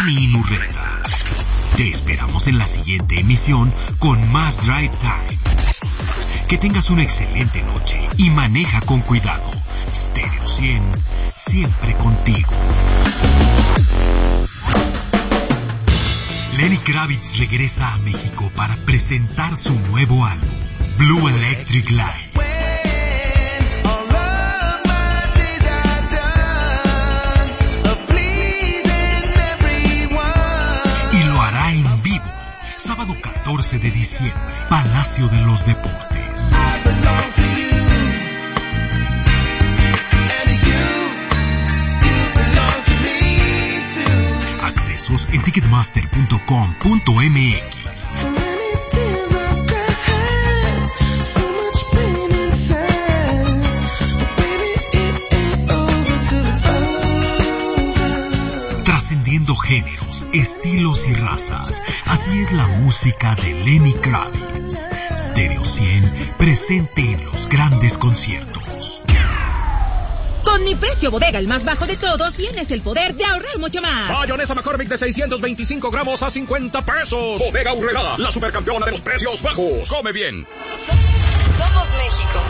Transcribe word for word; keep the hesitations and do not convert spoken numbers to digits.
Dani Inurreta. Te esperamos en la siguiente emisión con más Drive Time. Que tengas una excelente noche y maneja con cuidado. Stereo cien, siempre contigo. Lenny Kravitz regresa a México para presentar su nuevo álbum, Blue Electric Light. Y lo hará en vivo, sábado catorce de diciembre, Palacio de los Deportes. Accesos en ticketmaster punto com punto m x. Trascendiendo géneros, estilos y razas, así es la música de Lenny Kravitz. Stereo cien, presente en los grandes conciertos. Con mi precio bodega, el más bajo de todos, tienes el poder de ahorrar mucho más. Mayonesa McCormick de seiscientos veinticinco gramos a cincuenta pesos. Bodega Aurrerá, la supercampeona de los precios bajos. Come bien. Somos México.